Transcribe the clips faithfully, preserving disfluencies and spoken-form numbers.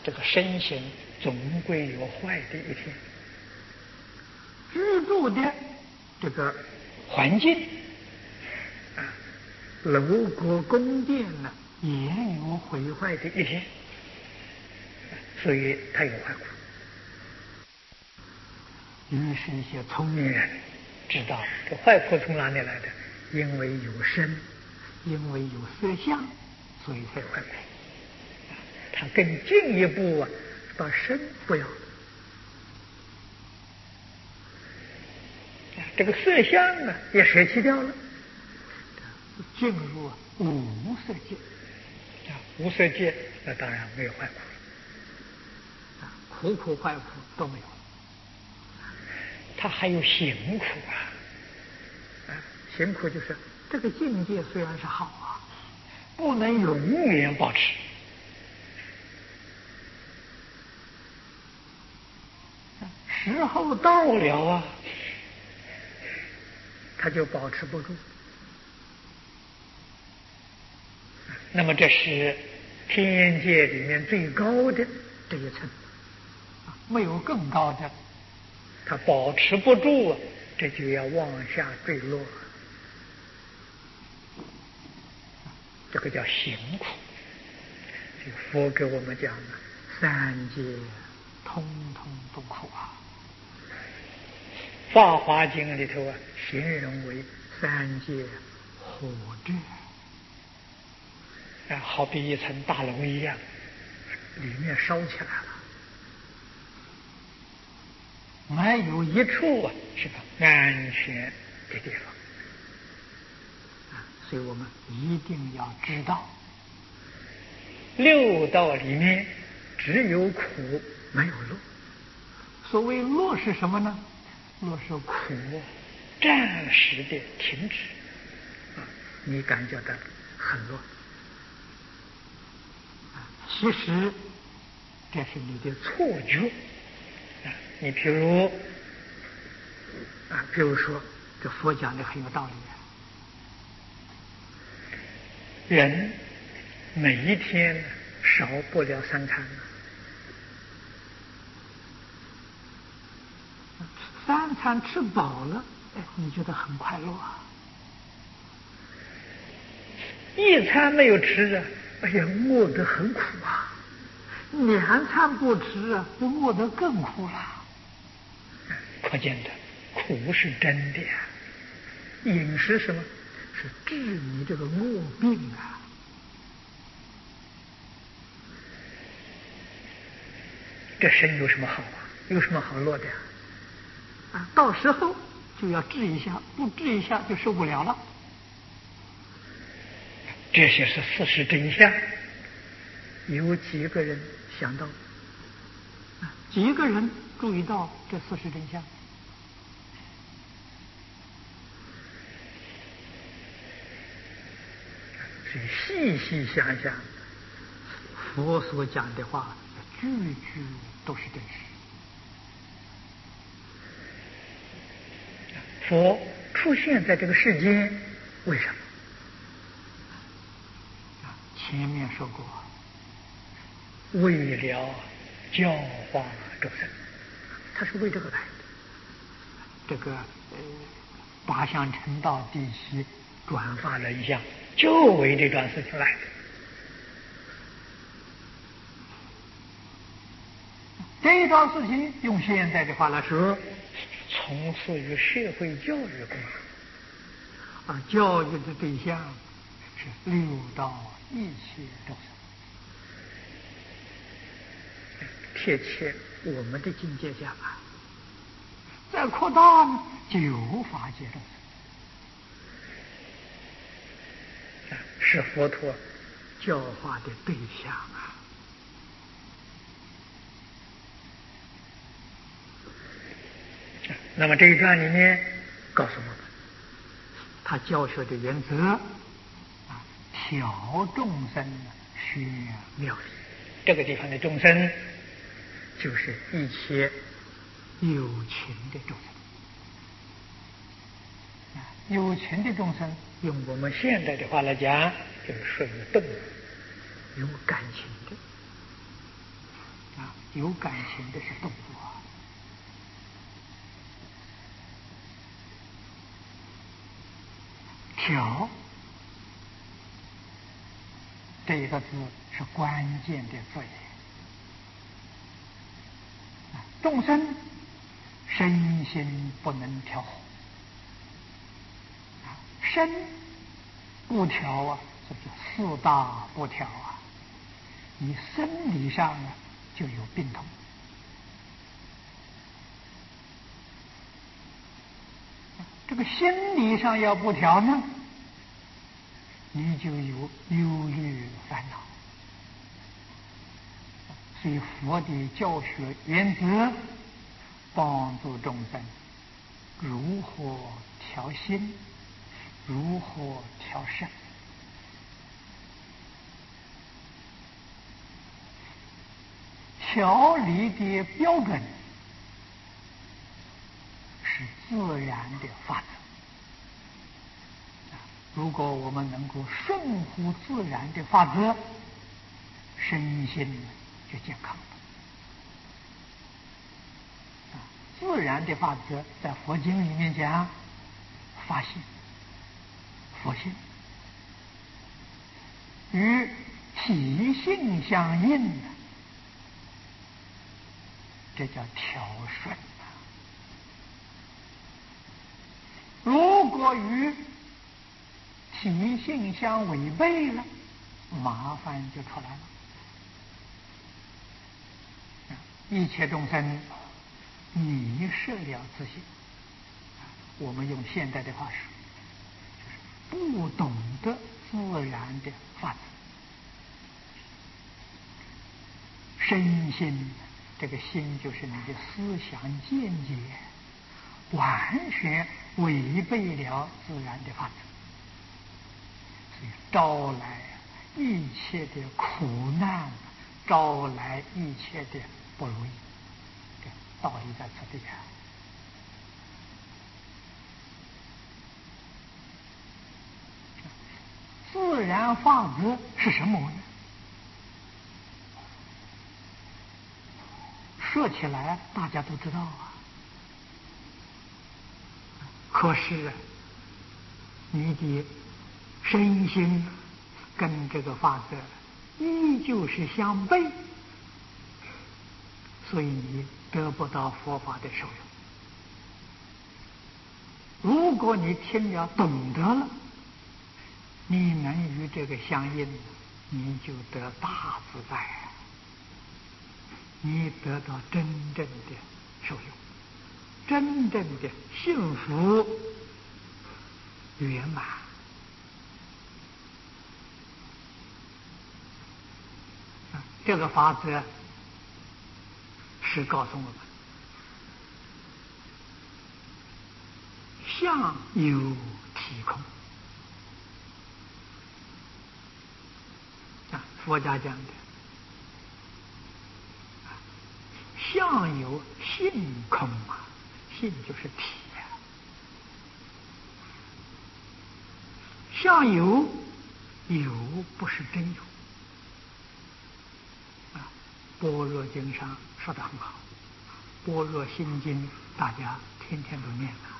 这个身形总归有坏的一天。居住的这个环境啊，楼阁宫殿呢，也有毁坏的一天，所以他有坏苦。于是，一些聪明人知道这坏苦从哪里来的？因为有身，因为有色相，所以才有坏苦。他更进一步啊，把身不要了。这个色相呢也舍弃掉了，进入无色界。啊，无色界那当然没有坏苦了，啊，苦苦坏苦都没有了。他还有行苦啊，啊，行苦就是这个境界虽然是好啊，不能永远保持。时候到了啊，他就保持不住。那么这是天界里面最高的这一层，没有更高的，他保持不住啊，这就要往下坠落，这个叫行苦。这个佛给我们讲的三界通通都苦啊。《法华经》里头啊，形容为三界火炙啊，好比一层大楼一样，里面烧起来了，没有一处啊是个安全的地方啊。所以我们一定要知道，六道里面只有苦没有乐。所谓乐是什么呢？乐是苦暂时的停止啊，你感觉到很乐啊，其实这是你的错觉啊。你譬如啊，比如说这佛讲的很有道理，人每一天少不了三餐，三餐吃饱了，哎，你觉得很快乐啊。一餐没有吃啊，哎呀，饿得很苦啊。两餐不吃啊，就饿得更苦了。可见的苦是真的呀。饮食什么？是治你这个饿病啊。这身有什么好啊？有什么好乐的呀？啊，到时候就要治一下，不治一下就受不了了。这些是事实真相，有几个人想到？啊，几个人注意到这事实真相？所以细细想想，佛所讲的话，句句都是真实。佛出现在这个世间，为什么？前面说过，为了教化众生，他是为这个来的。这个呃，八相成道地西转发人相，就为这桩事情来的。这一桩事情用现在的话来说，从事于社会教育工作，而教育的对象是六道一切众生。贴切我们的境界讲啊，再扩大呢，九法界众生，是佛陀教化的对象啊。那么这一段里面告诉我们，他教学的原则啊，调众生学妙理。这个地方的众生，就是一切有情的众生。有情的众生，用我们现在的话来讲，就是属于动物，有感情的。 啊，有感情的是动物啊。调这一个字是关键的字眼。众生身心不能调和，身不调啊，这就四大不调啊。你生理上啊就有病痛，这个心理上要不调呢，你就有忧虑烦恼。所以佛的教学原则，帮助众生如何调心，如何调身。调理的标准是自然的法则。如果我们能够顺乎自然的法则，身心就健康了。自然的法则在佛经里面讲，法性、佛性与体性相应，这叫调顺。如果与体性相违背了，麻烦就出来了。一切众生迷失了自性，我们用现代的话说，就是不懂得自然的法则。身心，这个心就是你的思想见解，完全违背了自然的法则，所以招来一切的苦难，招来一切的不如意。这道理在此地啊。自然法则是什么呢？说起来大家都知道啊，可是你的身心跟这个法则依旧是相悖，所以你得不到佛法的受用。如果你听了懂得了，你能与这个相应，你就得大自在，你得到真正的受用，真正的幸福圆满。这个法则是告诉我们，相由体空啊，佛家讲的相由性空啊，性就是体啊。相由有不是真有啊，《般若经》上说得很好，《般若心经》大家天天都念啊。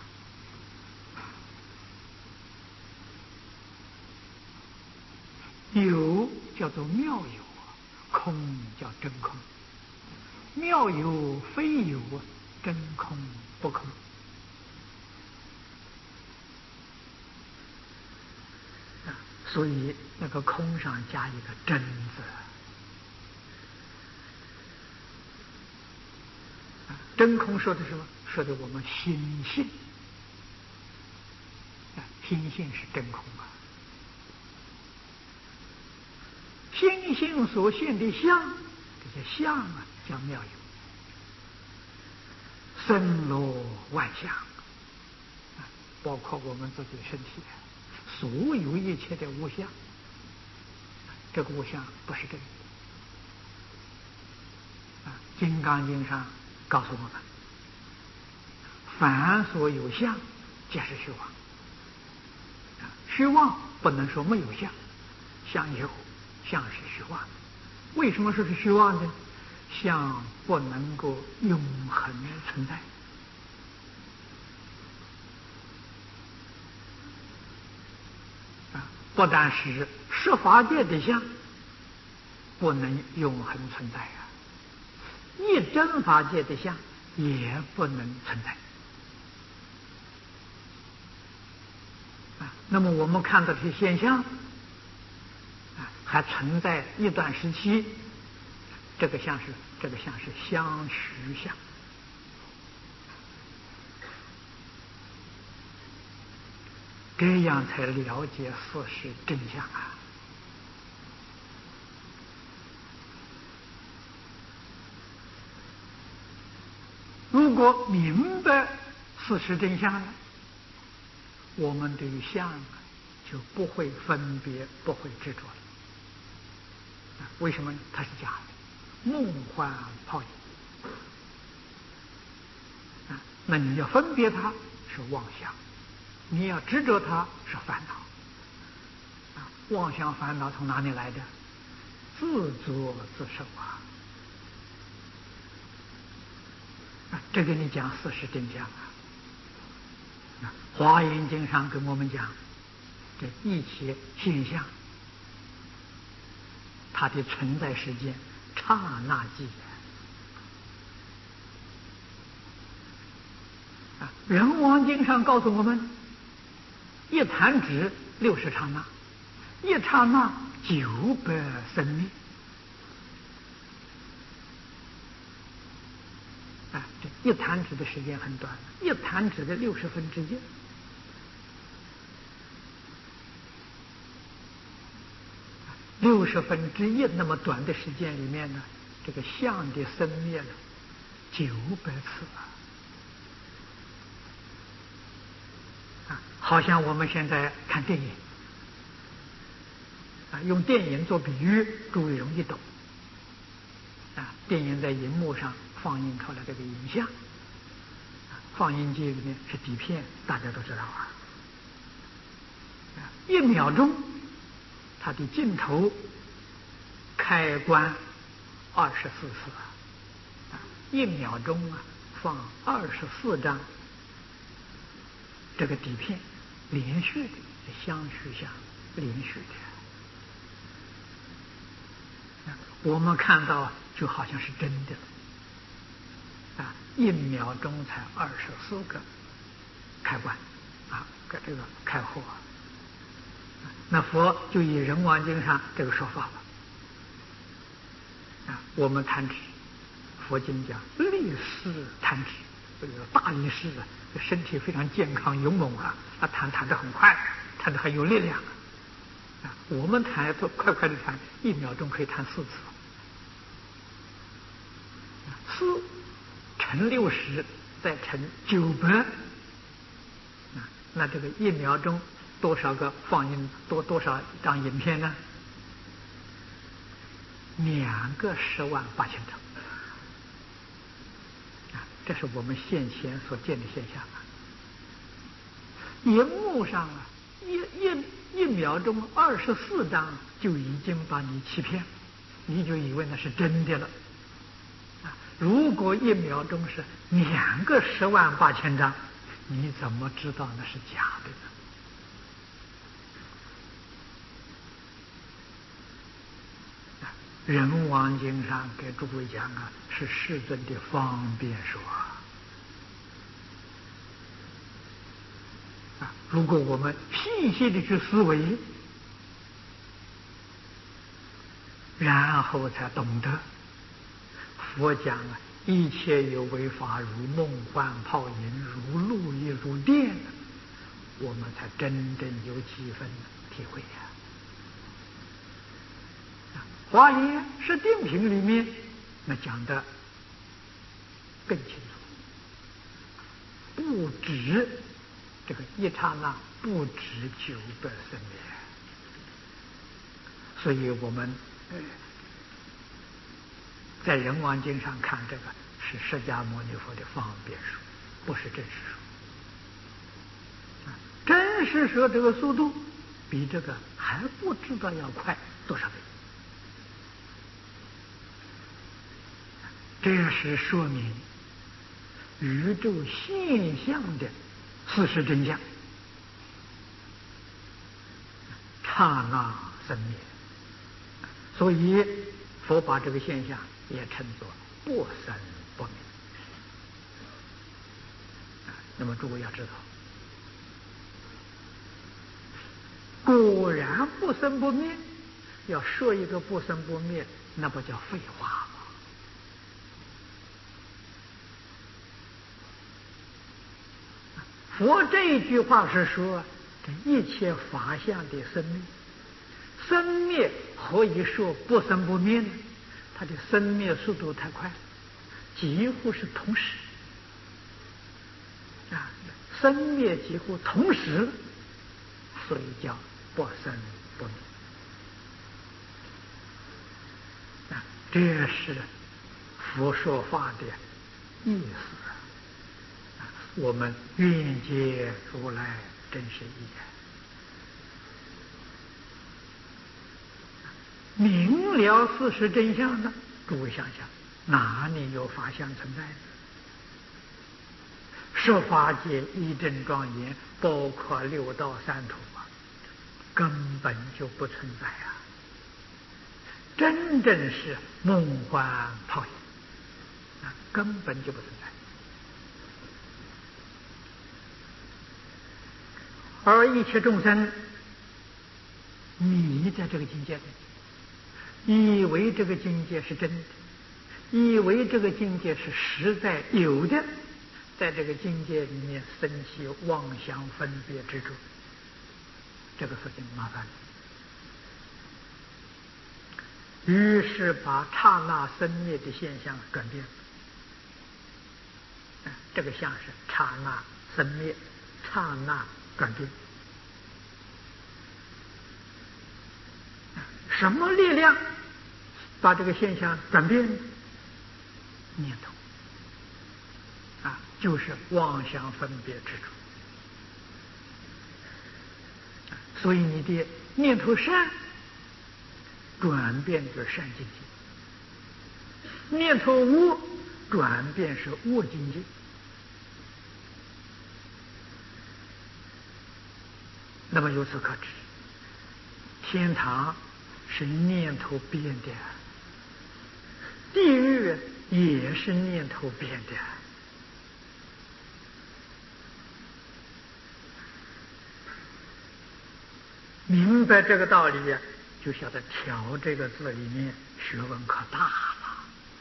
有叫做妙有，空叫真空。妙有非有，真空不空。啊，所以那个空上加一个真字。啊，真空说的什么？说的我们心性。啊，心性是真空啊。心性所现的相，这些相啊叫妙有，森罗万象啊，包括我们自己身体，所有一切的物象，这个物象不是真的啊。《金刚经》上告诉我们，凡所有相，皆是虚妄啊。虚妄不能说没有相，相有，相是虚妄。为什么说是虚妄呢？ 相不能够永恒存在。啊，不但是十法界的相不能永恒存在啊，一真法界的相也不能存在。啊，那么我们看到这些现象，啊，还存在一段时期，这个相是这个相是相虚相。这样才了解事实真相啊！如果明白事实真相了，我们对于相就不会分别，不会执着了。为什么呢？它是假的，梦幻泡影啊！那你要分别它是妄想，你要执着它是烦恼啊！妄想烦恼从哪里来的？自作自受啊！啊，这个你讲事实真相啊！啊，《华严经》上跟我们讲，这一切现象，它的存在时间刹那即啊，《人王经》上告诉我们，一弹指六十刹那，一刹那九百生命。啊，这一弹指的时间很短，一弹指的六十分之一。六十分之一那么短的时间里面呢，这个相的生灭了九百次啊！啊，好像我们现在看电影啊，用电影做比喻，诸位容易懂啊。电影在荧幕上放映出来这个影像，放映机里面是底片，大家都知道啊。一秒钟，它的镜头开关二十四次啊，一秒钟啊放二十四张这个底片，连续的相续相，连续的，我们看到就好像是真的了啊！一秒钟才二十四个开关啊，这个开火。那佛就以《人王经》上这个说法了啊，我们弹指，佛经讲力士弹指，这个大力士啊，身体非常健康勇猛啊，他弹弹得很快，弹得很有力量啊。我们弹都快快的弹，一秒钟可以弹四次，四乘六十再乘九百，啊，那这个一秒钟多少个放映多多少张影片呢？两个十万八千张啊！这是我们现前所见的现象啊。荧幕上啊，一一一秒钟二十四张就已经把你欺骗，你就以为那是真的了啊！如果一秒钟是两个十万八千张，你怎么知道那是假的呢？人王经上给诸位讲啊，是世尊的方便说啊。如果我们细细的去思维，然后才懂得佛讲啊，一切有为法如梦幻泡影，如露亦如电，我们才真正有几分体会呀、啊。华严是定品里面那讲的更清楚，不止这个一刹那，不止九百生灭，所以我们呃在人王经上看这个是释迦牟尼佛的方便说，不是真实说。真实说这个速度比这个还不知道要快多少倍。 这是说明宇宙现象的事实真相，刹那生灭。所以佛把这个现象也称作不生不灭。那么诸位要知道，果然不生不灭，要说一个不生不灭，那不叫废话吗？佛这一句话是说，这一切法相的生灭，生灭何以说不生不灭呢？它的生灭速度太快，几乎是同时啊，生灭几乎同时，所以叫不生不灭啊，这是佛说法的意思。我们愿解如来真实义啊！明了事实真相的，诸位想想，哪里有法相存在呢？十法界一真庄严，包括六道三途啊，根本就不存在啊！真正是梦幻泡影啊，根本就不存在。而一切众生迷在这个境界里，以为这个境界是真的，以为这个境界是实在有的，在这个境界里面生起妄想分别执着，这个事情麻烦了。于是把刹那生灭的现象转变了，这个像是刹那生灭，刹那转变。什么力量把这个现象转变？念头啊，就是妄想分别执着。所以你的念头善，转变就是善境界；念头无，转变是恶境界。那么由此可知，天堂是念头变的，地狱也是念头变的。明白这个道理呀，就晓得调这个字里面学问可大了。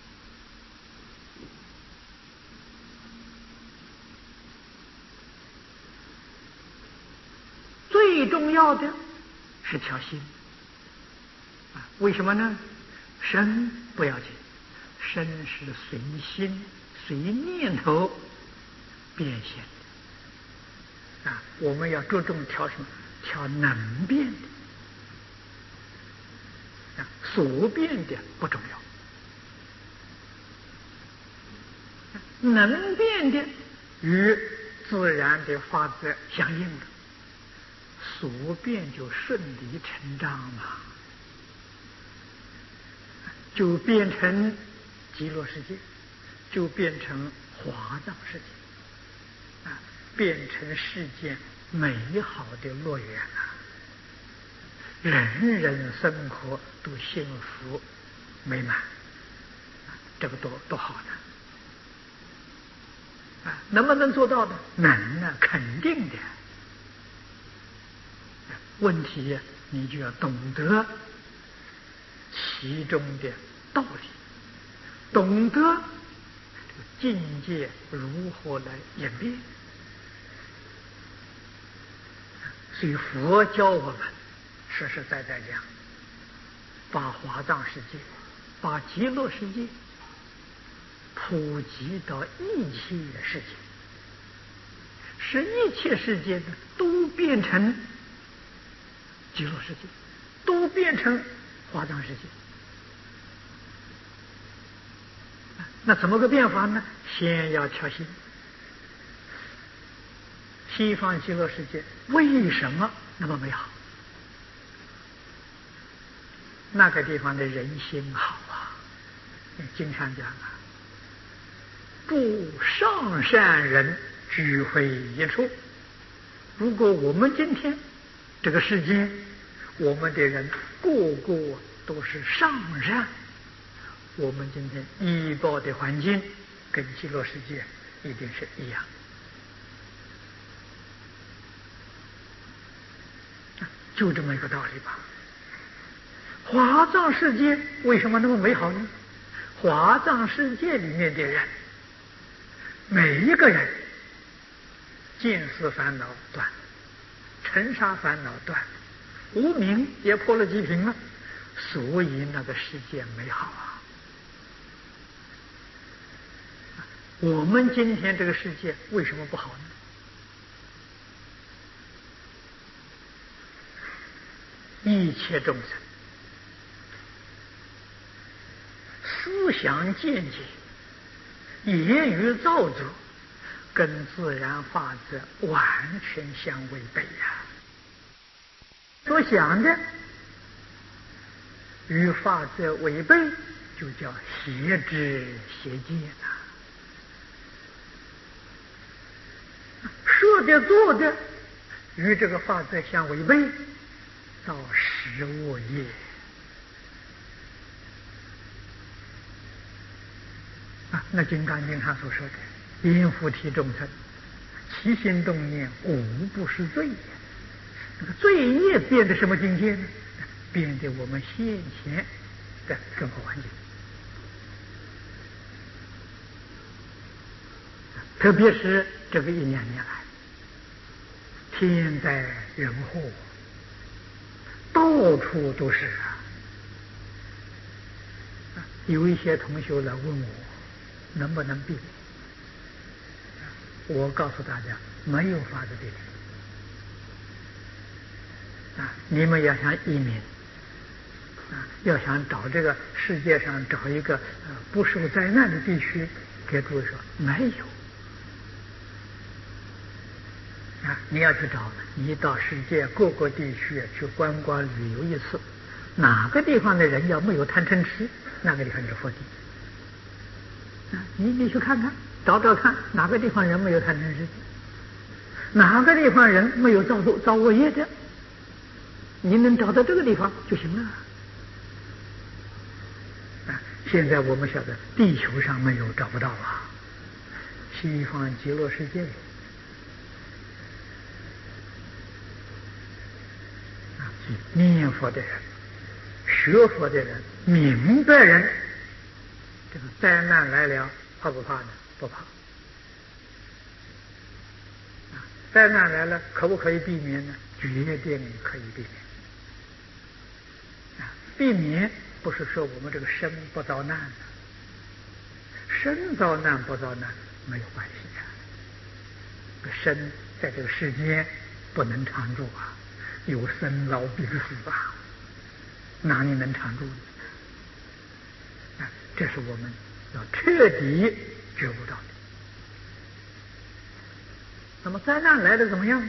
最重要的是调心啊！为什么呢？身不要紧，身是随心随念头变现的啊！我们要着重调什么？调能变的啊，所变的不重要。能变的与自然的法则相应了，所变就顺理成章了，就变成极乐世界，就变成华藏世界啊，变成世间美好的乐园啊！人人生活都幸福美满，这个多多好呢！啊，能不能做到呢？能啊，肯定的。问题你就要懂得其中的道理，懂得这个境界如何来演变。所以佛教我们实实在在讲，把华藏世界、把极乐世界普及到一切世界，使一切世界呢都变成极乐世界，都变成华藏世界。那怎么个变法呢？先要调心。西方极乐世界为什么那么美好？那个地方的人心好啊，经常讲啊， 诸上善人聚会一处。如果我们今天这个世界，我们的人个个都是上善，我们今天医报的环境跟极乐世界一定是一样。就这么一个道理吧。华藏世界为什么那么美好呢？华藏世界里面的人，每一个人见思烦恼断，尘沙烦恼断，无明也破了几平了，所以那个世界美好啊。我们今天这个世界为什么不好呢？一切众生思想见解、言语造作，跟自然法则完全相违背呀、啊！所想的与法则违背，就叫邪知邪见呐、啊。说的做的与这个法则相违背，造十恶业。啊，那《金刚经》上所说的“因菩提众生，起心动念，无不是罪”呀。那个罪业变得什么境界呢？变得我们先前的生活环境，特别是这个一两年来，天灾人祸，到处都是啊。有一些同学来问我能不能避免，我告诉大家没有法子避免啊！你们要想移民啊，要想找这个世界上找一个呃不受灾难的地区，给诸位说没有啊！你要去找，你到世界各个地区去观光旅游一次，哪个地方的人要没有贪嗔痴，那个地方是佛地。啊，你你去看看，找找看，哪个地方人没有贪嗔痴？哪个地方人没有造作造恶业的？你能找到这个地方就行了。啊，现在我们晓得地球上没有，找不到啊。西方极乐世界有。啊，念佛的人、学佛的人、明白人，这个灾难来了，怕不怕呢？不怕。啊，灾难来了，可不可以避免呢？决定可以避免。啊，避免不是说我们这个身不遭难的，身遭难不遭难没有关系啊。这个身在这个世间不能常住啊，有生老病死啊，哪里能常住呢？啊，这是我们要彻底觉悟到的。那么灾难来的怎么样？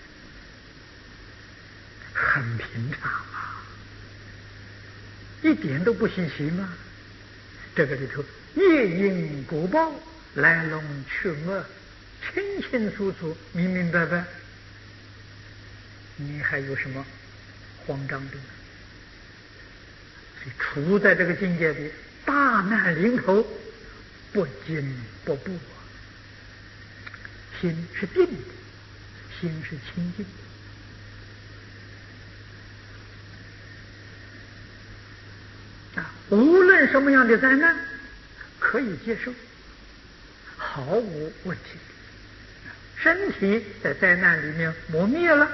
很平常啊，一点都不稀奇吗？这个里头业因果报、来龙去脉清清楚楚、明明白白，你还有什么慌张的呢？所以处在这个境界里，大难临头，不惊不怖啊，心是定的，心是清净的。啊，无论什么样的灾难，可以接受，毫无问题。身体在灾难里面磨灭了，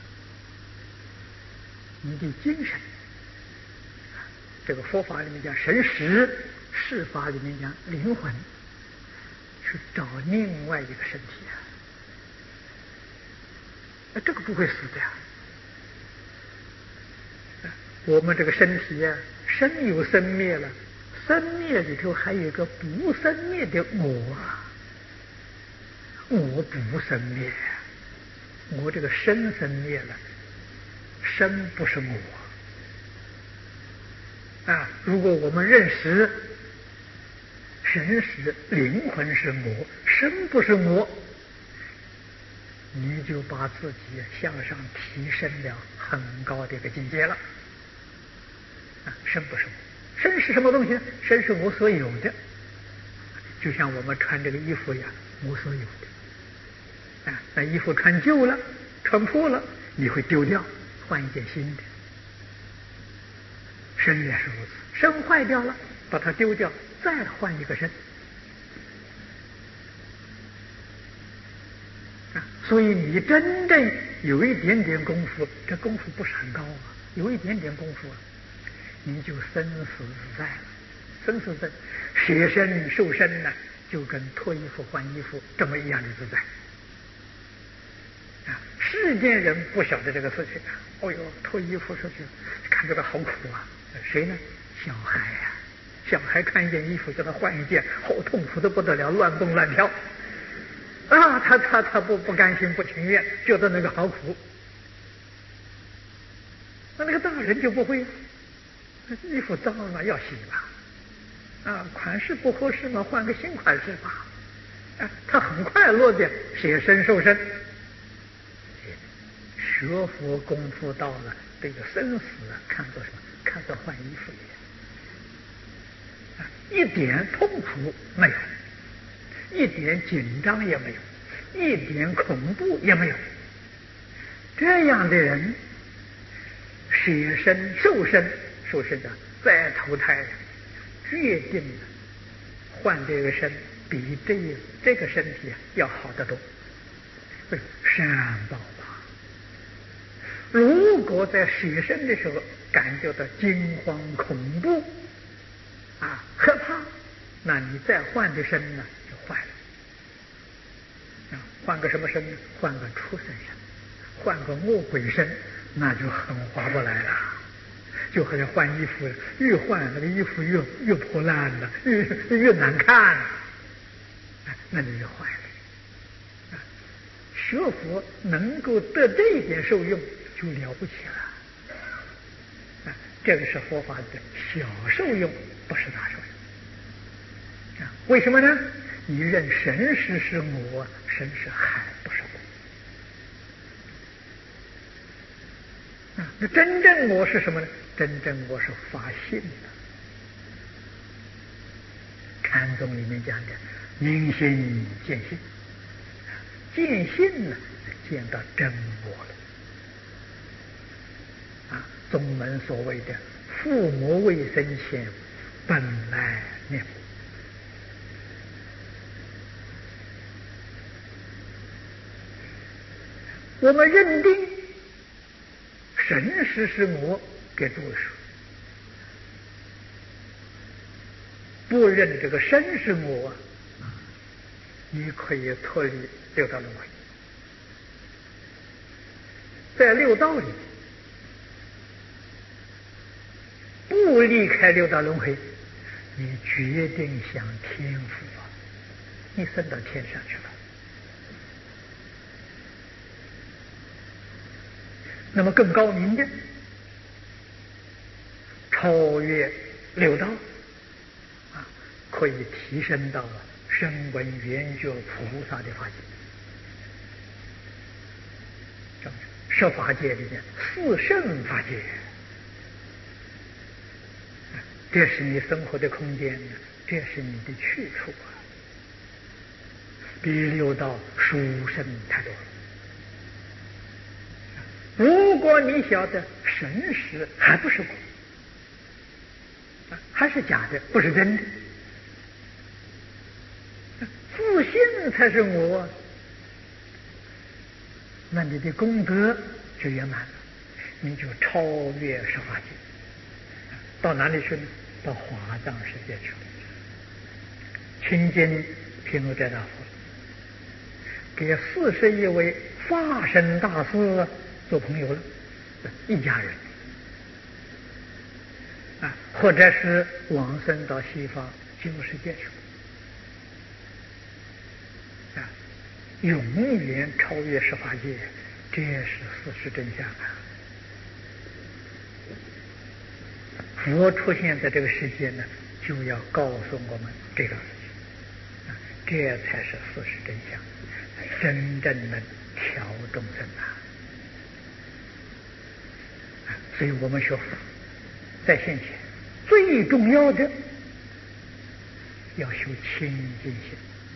你的精神，这个佛法里面讲神识，世法里面讲灵魂，去找另外一个身体啊，啊，这个不会死的呀。我们这个身体呀、啊，生有生灭了，生灭里头还有一个不生灭的我啊，我不生灭，我这个身生灭了，身不是我啊。如果我们认识神是灵魂是我，身不是我，你就把自己向上提升了很高的一个境界了。啊，身不是我，身是什么东西呢？身是我所有的，就像我们穿这个衣服一样，我所有的。啊，那衣服穿旧了，穿破了，你会丢掉，换一件新的。身也是如此，身坏掉了，把它丢掉，再换一个身。啊，所以你真正有一点点功夫，这功夫不是很高啊，有一点点功夫啊，你就生死自在了。生死自在，舍身受身呢，就跟脱衣服换衣服这么一样的自在。啊，世间人不晓得这个事情啊，哦哟，脱衣服出去，看这个好苦啊。谁呢？小孩呀、啊，小孩看一件衣服叫他换一件，好痛苦的不得了，乱蹦乱跳。啊，他他他不不甘心不情愿，觉得那个好苦。那那个大人就不会啊，衣服脏了要洗吧，啊，款式不合适嘛，换个新款式吧。啊，他很快乐的舍身受身。学佛功夫到了，这个生死啊，看作什么？看作换衣服一样，啊，一点痛苦没有，一点紧张也没有，一点恐怖也没有。这样的人，舍身受身，受身的再投胎，决定换这个身比这这个身体要好得多。善报吧。如果在舍身的时候感觉到惊慌恐怖啊，害怕，那你再换的身呢就坏了。啊，换个什么身呢？换个畜生身，换个恶鬼身，那就很划不来了。就好像换衣服，越换那个衣服越越破烂了，越越难看，啊，那就越坏了。啊，学佛能够得这一点受用，就了不起了。这个是佛法的小受用，不是大受用。啊，为什么呢？你认神识是我，神识还不是我。啊，那真正我是什么呢？真正我是发性的。禅宗里面讲的明心见性，见性呢，见到真我了。啊，宗门所谓的父母未生前本来面目。我们认定神识是我，给诸位说，不认这个身是我，你可以脱离六道轮回。在六道里不离开六道轮回，你决定享天福啊，你升到天上去了。那么更高明的，超越六道啊，可以提升到声闻缘觉菩萨的法界。十法界里面四圣法界，这是你生活的空间，这是你的去处啊，比六道殊胜太多了。如果你晓得神识还不是我，还是假的，不是真的，自信才是我，那你的功德就圆满了，你就超越十法界，到哪里去呢？到华藏世界去了。亲近毗卢遮那佛，给四十一位法身大师做朋友了，一家人啊，或者是往生到西方极乐世界去啊，永远超越十法界，这是事实真相啊！佛出现在这个世界呢，就要告诉我们这个事情。 这才是事实真相，真正能调众生啊！所以我们学佛在现前最重要的要修清净心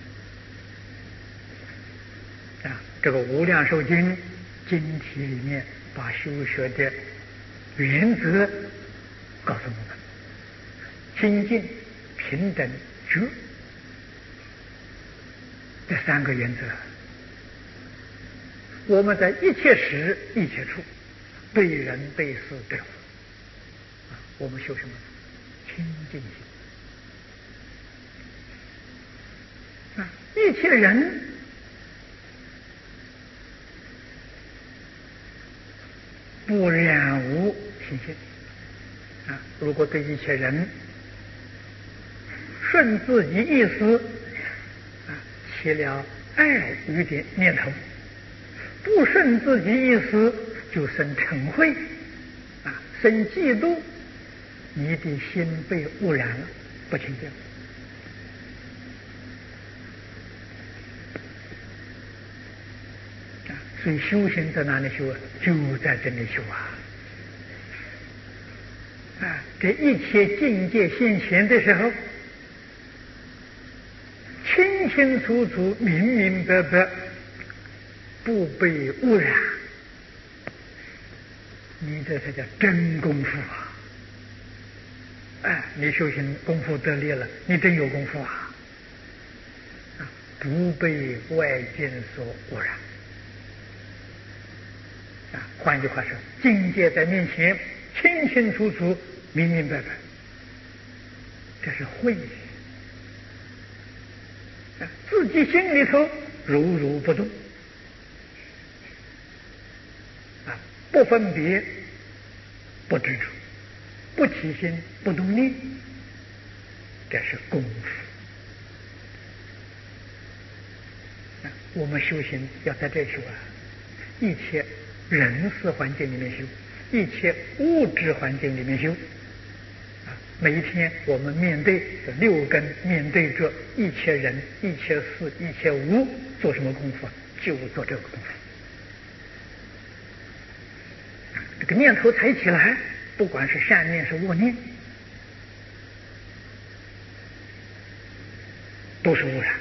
啊！这个《无量寿经》经题里面把修学的原则告诉我们：清净、平等、觉这三个原则，我们在一切时一切处对人对事对物啊，我们修什么？清净心啊！一切人不染污心性啊！如果对一切人顺自己意思啊，起了爱欲的念头，不顺自己意思就生嗔恚啊，生嫉妒，你的心被污染了，不清净啊！所以修行在哪里修啊？就在这里修啊！啊，这一切境界现前的时候，清清楚楚、明明白白，不被污染，你这才叫真功夫啊！哎，你修行功夫得力了，你真有功夫啊！啊，不被外境所污染啊！换句话说，境界在面前清清楚楚、明明白白，这是慧啊！自己心里头如如不动啊，不分别，不执着，不起心，不动念，这是功夫啊！我们修行要在这修啊，一切人事环境里面修，一切物质环境里面修啊！每一天我们面对这六根，面对着一切人、一切事、一切物，做什么功夫？就做这个功夫。这个念头才起来，不管是善念是恶念，都是污染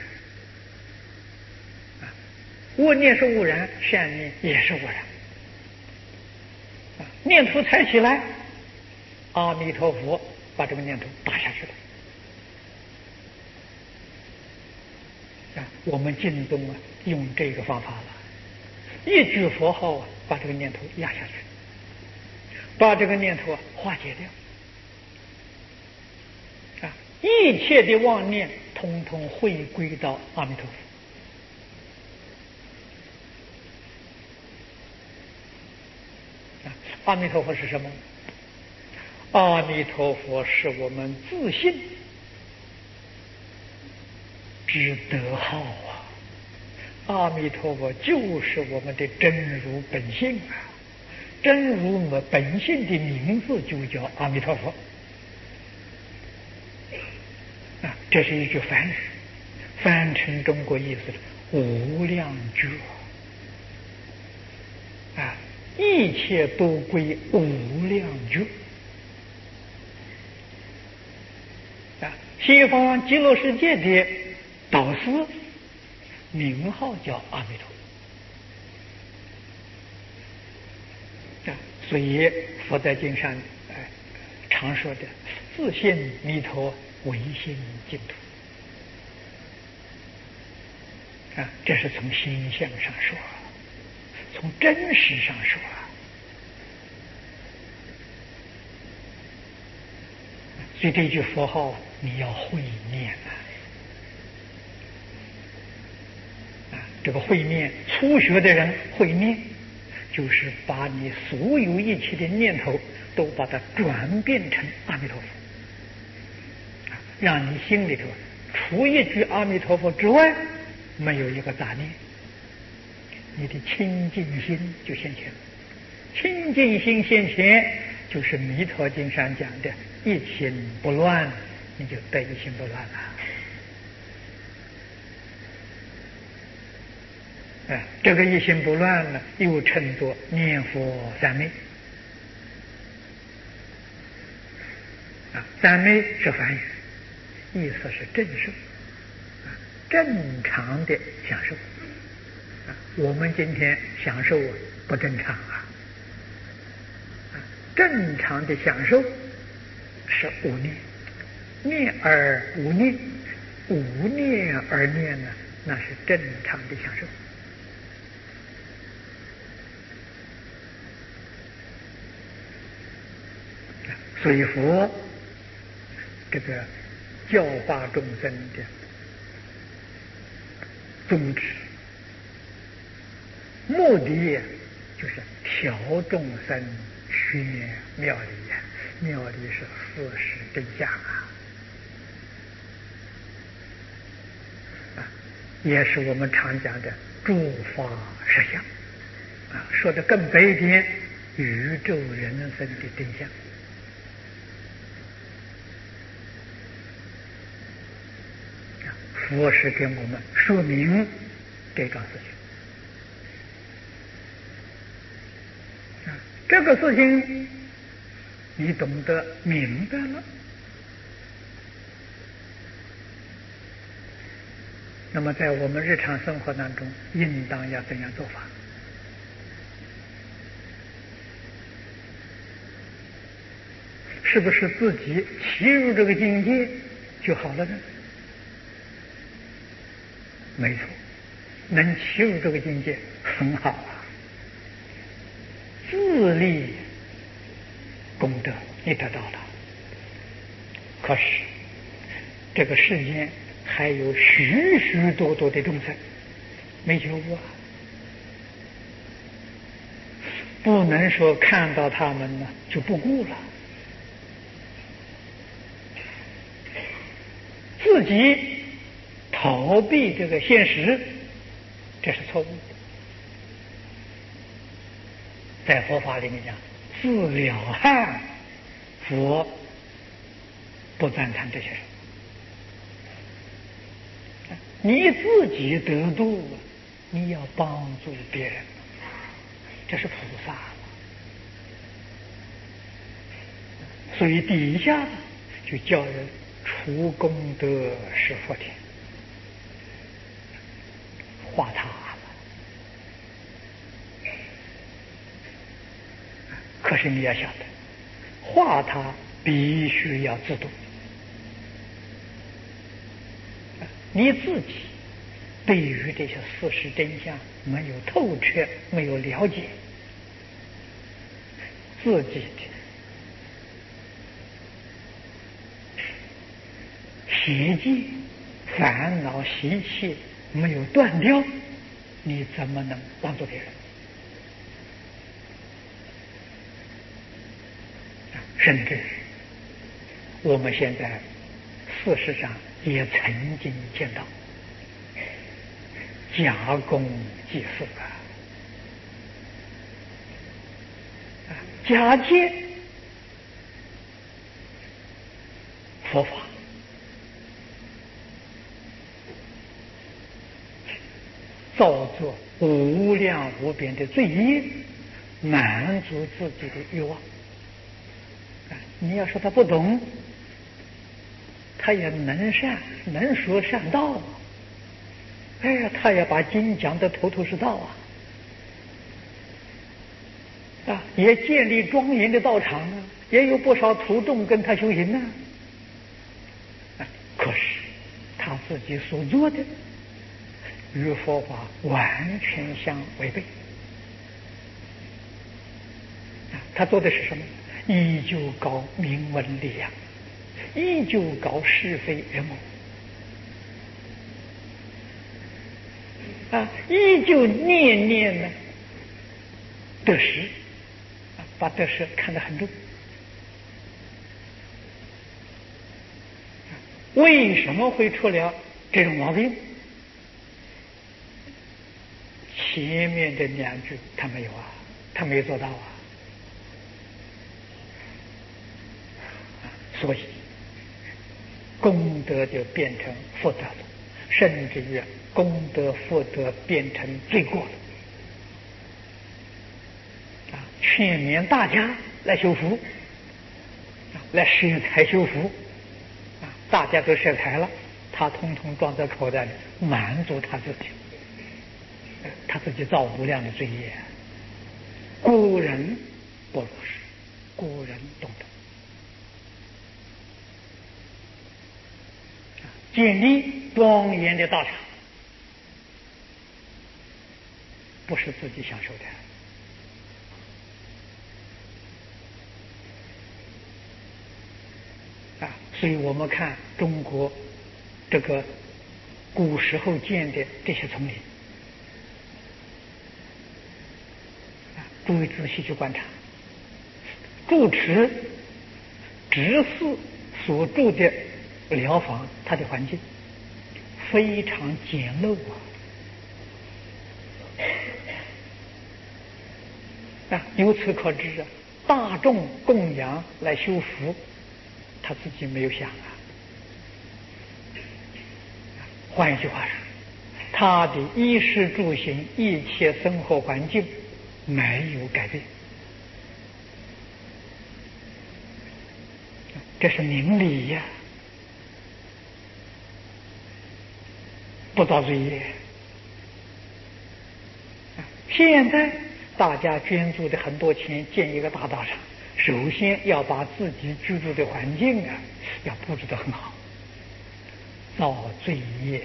啊！恶念是污染，善念也是污染啊！念头才起来，阿弥陀佛把这个念头打下去了啊！我们净宗啊，用这个方法了，一句佛号啊，把这个念头压下去，把这个念头啊化解掉啊！一切的妄念通通回归到阿弥陀佛啊！阿弥陀佛是什么？阿弥陀佛是我们自信之德号啊！阿弥陀佛就是我们的真如本性啊！真如我们本性的名字就叫阿弥陀佛啊！这是一句梵语，翻成中国意思是无量觉啊！一切都归无量觉啊！西方极乐世界的导师名号叫阿弥陀佛啊！所以佛在经上呃常说的自信弥陀，唯心净土啊！这是从心相上说，从真实上说啊！所以这句佛号你要会念啊！啊，这个会念，初学的人会念，就是把你所有一切的念头都把它转变成阿弥陀佛，啊，让你心里头除一句阿弥陀佛之外，没有一个杂念，你的清净心就现前了。清净心现前，就是《弥陀经》上讲的一心不乱，你就得一心不乱了。 哎，这个一心不乱呢，又称作念佛三昧。啊，三昧是梵语，意思是正受，啊，正常的享受。啊，我们今天享受不正常啊。啊，正常的享受是无念，念而无念，无念而念呢，那是正常的享受。所以佛这个教化众生的宗旨、目的，就是调众生学妙理呀。妙理是事实真相啊，啊，也是我们常讲的诸法实相啊，说的更白一点，宇宙人生的真相。佛是给我们说明这个事情，啊，这个事情你懂得明白了，那么在我们日常生活当中，应当要怎样做法？是不是自己契入这个境界就好了呢？没错，能契入这个境界很好啊，自立功德你得到了。可是这个世间还有许许多多的众生没觉悟啊，不能说看到他们呢就不顾了，自己逃避这个现实，这是错误的。在佛法里面讲，自了汉，佛不赞叹这些人。你自己得度，你要帮助别人，这是菩萨。所以底下就叫人除功德是福田。化他了，可是你要晓得，化他必须要自度。你自己对于这些事实真相没有透彻，没有了解，自己的邪见、烦恼、习气没有断掉，你怎么能帮助别人？甚至我们现在事实上也曾经见到假公济私啊，假借佛法造作无量无边的罪业，满足自己的欲望。你要说他不懂，他也能善，能说善道。哎呀，他也把经讲得头头是道啊，啊，也建立庄严的道场啊，也有不少徒众跟他修行啊。啊，可是他自己所做的与佛法完全相违背。啊，他做的是什么？依旧搞名闻利养，依旧搞是非人谋，啊，依旧念念呢得失，啊，把得失看得很重。为什么会出了这种毛病？前面的两句他没有啊，他没做到啊。所以功德就变成福德了， 甚至于功德福德变成罪过了。啊，劝勉大家来修福，啊，来舍财修福，啊，大家都舍财了，他通通装在口袋里，满足他自己，啊，他自己造无量的罪业。古人不如是，古人懂得。建立庄严的道场，不是自己享受的啊！所以我们看中国这个古时候建的这些丛林啊，诸位仔细去观察，住持、执事所住的疗房，它的环境非常简陋啊！啊，由此可知啊，大众供养来修福，他自己没有想啊。换一句话说，他的衣食住行一切生活环境没有改变，这是明理呀。不造罪业。现在大家捐助的很多钱建一个大道场，首先要把自己居住的环境啊，要布置得很好，造罪业。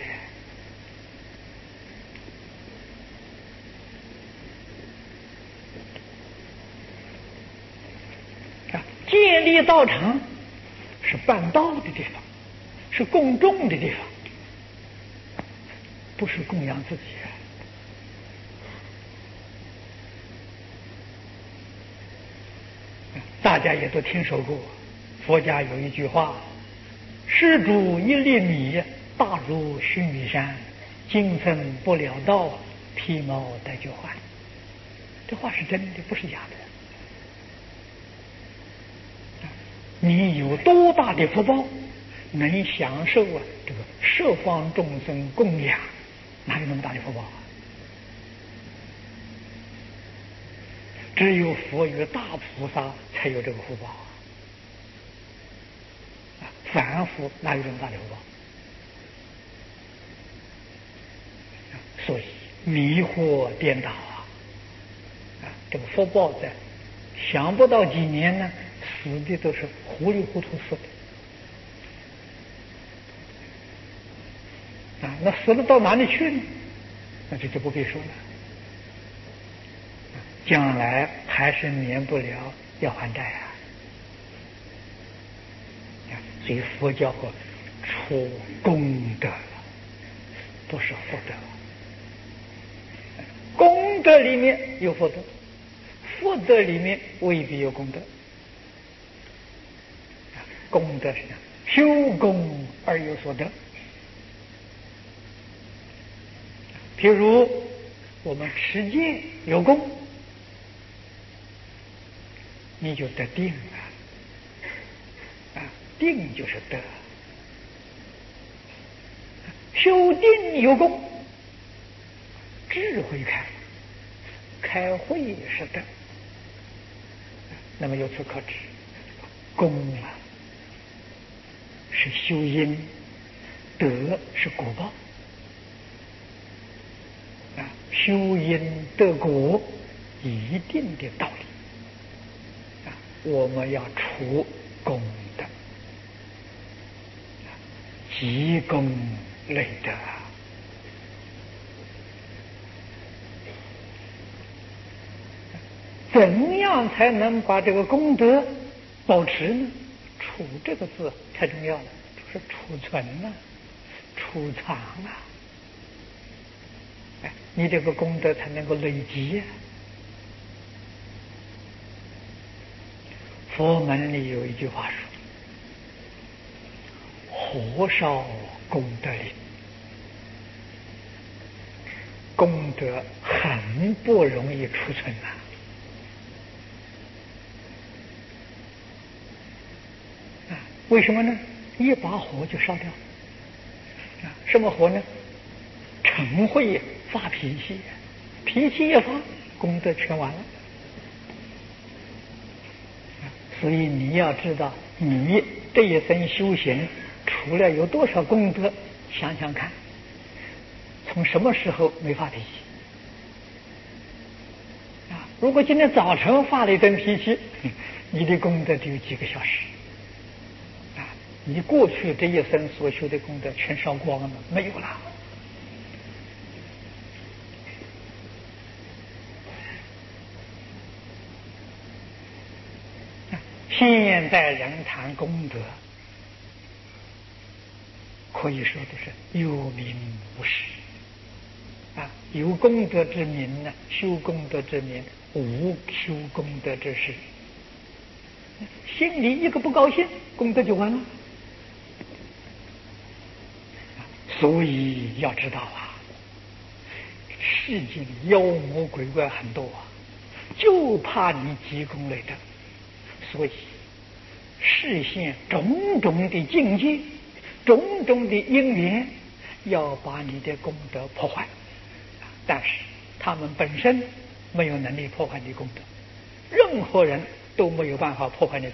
啊，建立道场是办道的地方，是供众的地方。不是供养自己，大家也都听说过，佛家有一句话：“施主一粒米，大如须弥山；今生不了道，披毛戴就还。”这话是真的，不是假的。你有多大的福报，能享受啊这个十方众生供养？哪有那么大的福报啊？只有佛与大菩萨才有这个福报啊！凡夫哪有这么大的福报？所以迷惑颠倒啊！啊，这个福报在想不到几年呢，死的都是糊里糊涂死的。啊，那死了到哪里去呢？那这就不必说了。将来还是免不了要还债啊！所以佛教和出功德，不是福德。功德里面有福德，福德里面未必有功德。功德是修功而有所得。譬如我们持戒有功，你就得定了啊！定就是得。修定有功，智慧开，开慧是得。那么由此可知，功啊是修因，德是果报。啊，修因得果，一定的道理。啊，我们要除功德，积功累德。怎样才能把这个功德保持呢？储这个字太重要了，就是储存啊，储藏啊。哎，你这个功德才能够累积啊。佛门里有一句话说：“火烧功德林”，功德很不容易储存啊。为什么呢？一把火就烧掉啊！ 什么火呢？嗔恚发脾气，脾气一发，功德全完了。所以你要知道，你这一生修行，除了有多少功德，想想看，从什么时候没发脾气？啊，如果今天早晨发了一顿脾气，你的功德只有几个小时。啊，你过去这一生所修的功德全烧光了，没有了。现在人谈功德，可以说的是有名无实啊，有功德之名呢，修功德之名，无修功德之事。心里一个不高兴，功德就完了。所以要知道啊，世界里妖魔鬼怪很多啊，就怕你积功累德。所以视现种种的境界，种种的因缘，要把你的功德破坏。但是他们本身没有能力破坏你功德，任何人都没有办法破坏你的